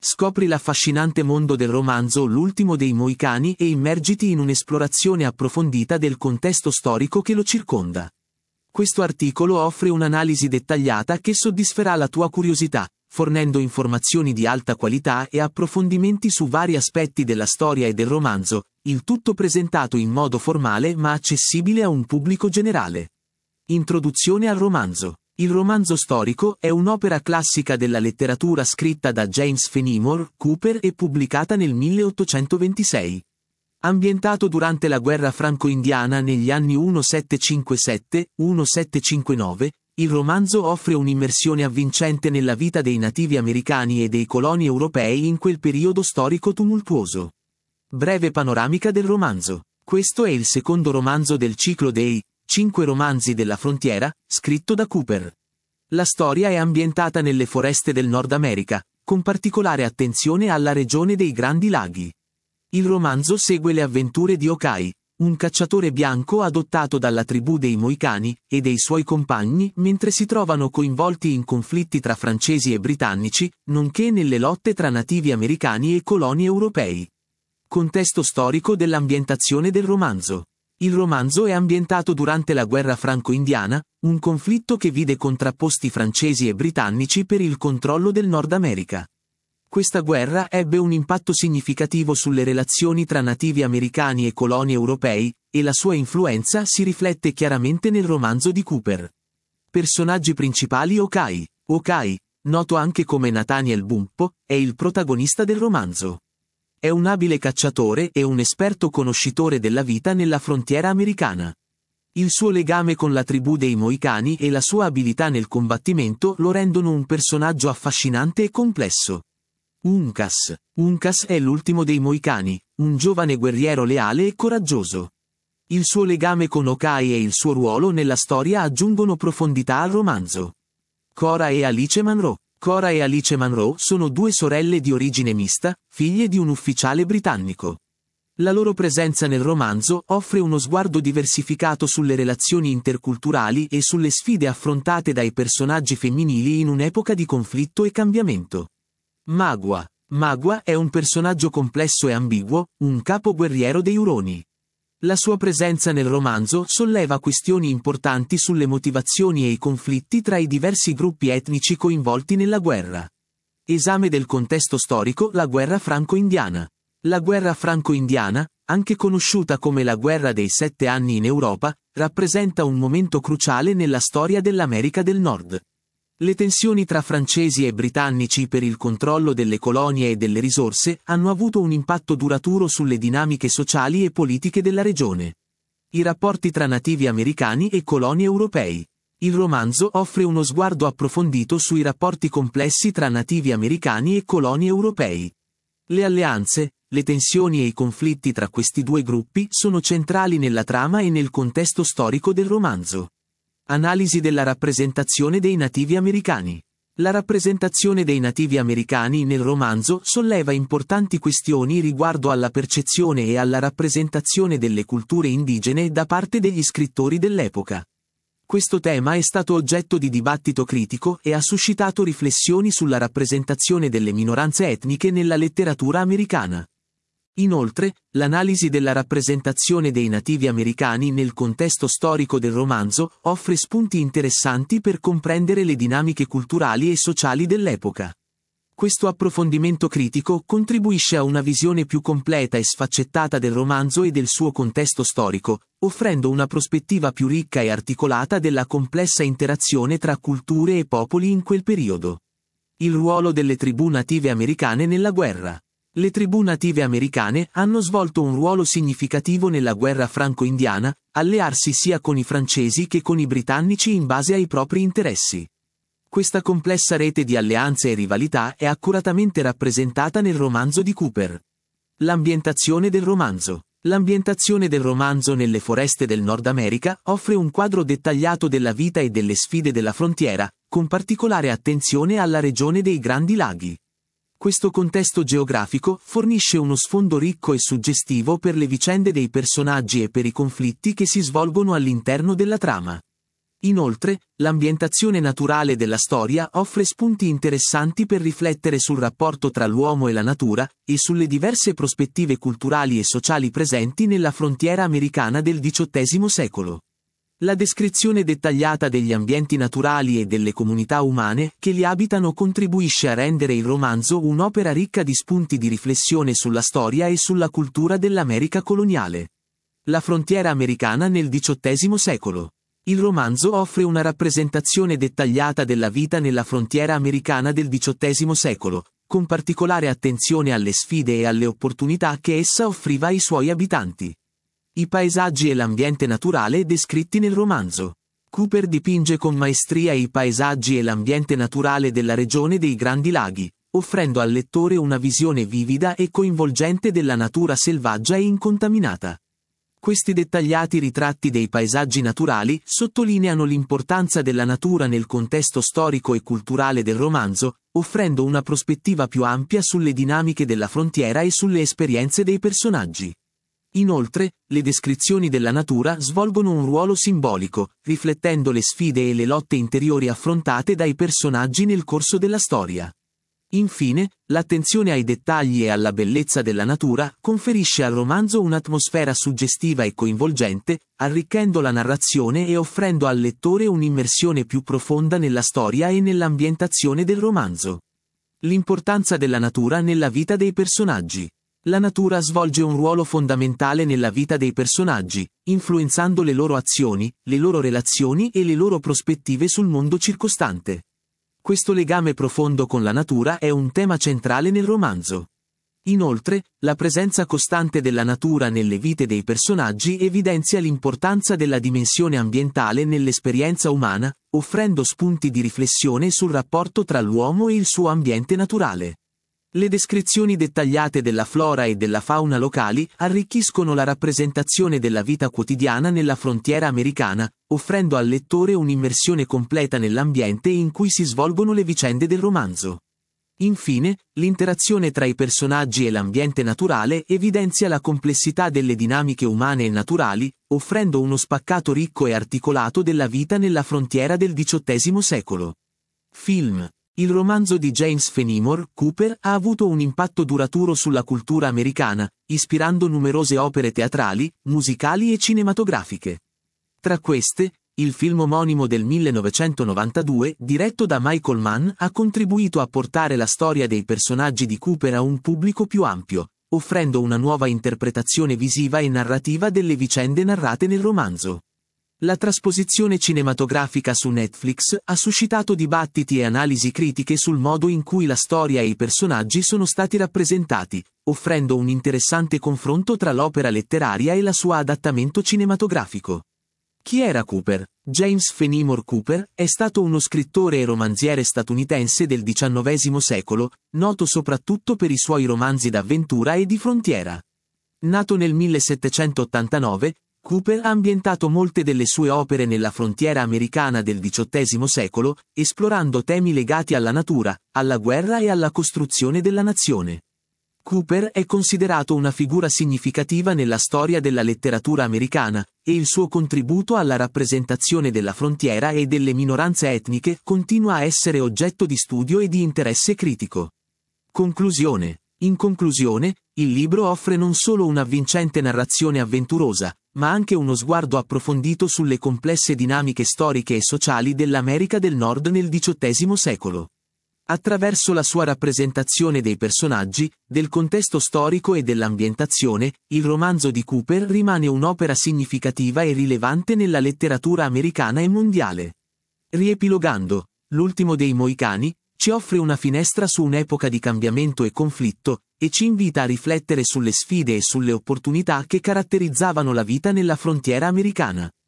Scopri l'affascinante mondo del romanzo L'ultimo dei Moicani e immergiti in un'esplorazione approfondita del contesto storico che lo circonda. Questo articolo offre un'analisi dettagliata che soddisferà la tua curiosità, fornendo informazioni di alta qualità e approfondimenti su vari aspetti della storia e del romanzo, il tutto presentato in modo formale ma accessibile a un pubblico generale. Introduzione al romanzo. Il romanzo storico è un'opera classica della letteratura scritta da James Fenimore Cooper e pubblicata nel 1826. Ambientato durante la guerra franco-indiana negli anni 1757-1759, il romanzo offre un'immersione avvincente nella vita dei nativi americani e dei coloni europei in quel periodo storico tumultuoso. Breve panoramica del romanzo. Questo è il secondo romanzo del ciclo dei 5 romanzi della frontiera, scritto da Cooper. La storia è ambientata nelle foreste del Nord America, con particolare attenzione alla regione dei Grandi Laghi. Il romanzo segue le avventure di Okai, un cacciatore bianco adottato dalla tribù dei Moicani, e dei suoi compagni mentre si trovano coinvolti in conflitti tra francesi e britannici, nonché nelle lotte tra nativi americani e coloni europei. Contesto storico dell'ambientazione del romanzo. Il romanzo è ambientato durante la guerra franco-indiana, un conflitto che vide contrapposti francesi e britannici per il controllo del Nord America. Questa guerra ebbe un impatto significativo sulle relazioni tra nativi americani e coloni europei, e la sua influenza si riflette chiaramente nel romanzo di Cooper. Personaggi principali. Okai. Okai, noto anche come Nathaniel Bumppo, è il protagonista del romanzo. È un abile cacciatore e un esperto conoscitore della vita nella frontiera americana. Il suo legame con la tribù dei Moicani e la sua abilità nel combattimento lo rendono un personaggio affascinante e complesso. Uncas. Uncas è l'ultimo dei Moicani, un giovane guerriero leale e coraggioso. Il suo legame con Okai e il suo ruolo nella storia aggiungono profondità al romanzo. Cora e Alice Munro. Cora e Alice Munro sono due sorelle di origine mista, figlie di un ufficiale britannico. La loro presenza nel romanzo offre uno sguardo diversificato sulle relazioni interculturali e sulle sfide affrontate dai personaggi femminili in un'epoca di conflitto e cambiamento. Magua. Magua è un personaggio complesso e ambiguo, un capo guerriero dei Uroni. La sua presenza nel romanzo solleva questioni importanti sulle motivazioni e i conflitti tra i diversi gruppi etnici coinvolti nella guerra. Esame del contesto storico. La guerra franco-indiana. La guerra franco-indiana, anche conosciuta come la guerra dei 7 anni in Europa, rappresenta un momento cruciale nella storia dell'America del Nord. Le tensioni tra francesi e britannici per il controllo delle colonie e delle risorse hanno avuto un impatto duraturo sulle dinamiche sociali e politiche della regione. I rapporti tra nativi americani e coloni europei. Il romanzo offre uno sguardo approfondito sui rapporti complessi tra nativi americani e coloni europei. Le alleanze, le tensioni e i conflitti tra questi due gruppi sono centrali nella trama e nel contesto storico del romanzo. Analisi della rappresentazione dei nativi americani. La rappresentazione dei nativi americani nel romanzo solleva importanti questioni riguardo alla percezione e alla rappresentazione delle culture indigene da parte degli scrittori dell'epoca. Questo tema è stato oggetto di dibattito critico e ha suscitato riflessioni sulla rappresentazione delle minoranze etniche nella letteratura americana. Inoltre, l'analisi della rappresentazione dei nativi americani nel contesto storico del romanzo offre spunti interessanti per comprendere le dinamiche culturali e sociali dell'epoca. Questo approfondimento critico contribuisce a una visione più completa e sfaccettata del romanzo e del suo contesto storico, offrendo una prospettiva più ricca e articolata della complessa interazione tra culture e popoli in quel periodo. Il ruolo delle tribù native americane nella guerra. Le tribù native americane hanno svolto un ruolo significativo nella guerra franco-indiana, allearsi sia con i francesi che con i britannici in base ai propri interessi. Questa complessa rete di alleanze e rivalità è accuratamente rappresentata nel romanzo di Cooper. L'ambientazione del romanzo. L'ambientazione del romanzo nelle foreste del Nord America offre un quadro dettagliato della vita e delle sfide della frontiera, con particolare attenzione alla regione dei Grandi Laghi. Questo contesto geografico fornisce uno sfondo ricco e suggestivo per le vicende dei personaggi e per i conflitti che si svolgono all'interno della trama. Inoltre, l'ambientazione naturale della storia offre spunti interessanti per riflettere sul rapporto tra l'uomo e la natura, e sulle diverse prospettive culturali e sociali presenti nella frontiera americana del XVIII secolo. La descrizione dettagliata degli ambienti naturali e delle comunità umane che li abitano contribuisce a rendere il romanzo un'opera ricca di spunti di riflessione sulla storia e sulla cultura dell'America coloniale. La frontiera americana nel XVIII secolo. Il romanzo offre una rappresentazione dettagliata della vita nella frontiera americana del XVIII secolo, con particolare attenzione alle sfide e alle opportunità che essa offriva ai suoi abitanti. I paesaggi e l'ambiente naturale descritti nel romanzo. Cooper dipinge con maestria i paesaggi e l'ambiente naturale della regione dei Grandi Laghi, offrendo al lettore una visione vivida e coinvolgente della natura selvaggia e incontaminata. Questi dettagliati ritratti dei paesaggi naturali sottolineano l'importanza della natura nel contesto storico e culturale del romanzo, offrendo una prospettiva più ampia sulle dinamiche della frontiera e sulle esperienze dei personaggi. Inoltre, le descrizioni della natura svolgono un ruolo simbolico, riflettendo le sfide e le lotte interiori affrontate dai personaggi nel corso della storia. Infine, l'attenzione ai dettagli e alla bellezza della natura conferisce al romanzo un'atmosfera suggestiva e coinvolgente, arricchendo la narrazione e offrendo al lettore un'immersione più profonda nella storia e nell'ambientazione del romanzo. L'importanza della natura nella vita dei personaggi. La natura svolge un ruolo fondamentale nella vita dei personaggi, influenzando le loro azioni, le loro relazioni e le loro prospettive sul mondo circostante. Questo legame profondo con la natura è un tema centrale nel romanzo. Inoltre, la presenza costante della natura nelle vite dei personaggi evidenzia l'importanza della dimensione ambientale nell'esperienza umana, offrendo spunti di riflessione sul rapporto tra l'uomo e il suo ambiente naturale. Le descrizioni dettagliate della flora e della fauna locali arricchiscono la rappresentazione della vita quotidiana nella frontiera americana, offrendo al lettore un'immersione completa nell'ambiente in cui si svolgono le vicende del romanzo. Infine, l'interazione tra i personaggi e l'ambiente naturale evidenzia la complessità delle dinamiche umane e naturali, offrendo uno spaccato ricco e articolato della vita nella frontiera del XVIII secolo. Film. Il romanzo di James Fenimore Cooper ha avuto un impatto duraturo sulla cultura americana, ispirando numerose opere teatrali, musicali e cinematografiche. Tra queste, il film omonimo del 1992, diretto da Michael Mann, ha contribuito a portare la storia dei personaggi di Cooper a un pubblico più ampio, offrendo una nuova interpretazione visiva e narrativa delle vicende narrate nel romanzo. La trasposizione cinematografica su Netflix ha suscitato dibattiti e analisi critiche sul modo in cui la storia e i personaggi sono stati rappresentati, offrendo un interessante confronto tra l'opera letteraria e la sua adattamento cinematografico. Chi era Cooper? James Fenimore Cooper è stato uno scrittore e romanziere statunitense del XIX secolo, noto soprattutto per i suoi romanzi d'avventura e di frontiera. Nato nel 1789, Cooper ha ambientato molte delle sue opere nella frontiera americana del XVIII secolo, esplorando temi legati alla natura, alla guerra e alla costruzione della nazione. Cooper è considerato una figura significativa nella storia della letteratura americana, e il suo contributo alla rappresentazione della frontiera e delle minoranze etniche continua a essere oggetto di studio e di interesse critico. Conclusione. In conclusione, il libro offre non solo un'avvincente narrazione avventurosa, ma anche uno sguardo approfondito sulle complesse dinamiche storiche e sociali dell'America del Nord nel XVIII secolo. Attraverso la sua rappresentazione dei personaggi, del contesto storico e dell'ambientazione, il romanzo di Cooper rimane un'opera significativa e rilevante nella letteratura americana e mondiale. Riepilogando, L'ultimo dei Moicani ci offre una finestra su un'epoca di cambiamento e conflitto, e ci invita a riflettere sulle sfide e sulle opportunità che caratterizzavano la vita nella frontiera americana.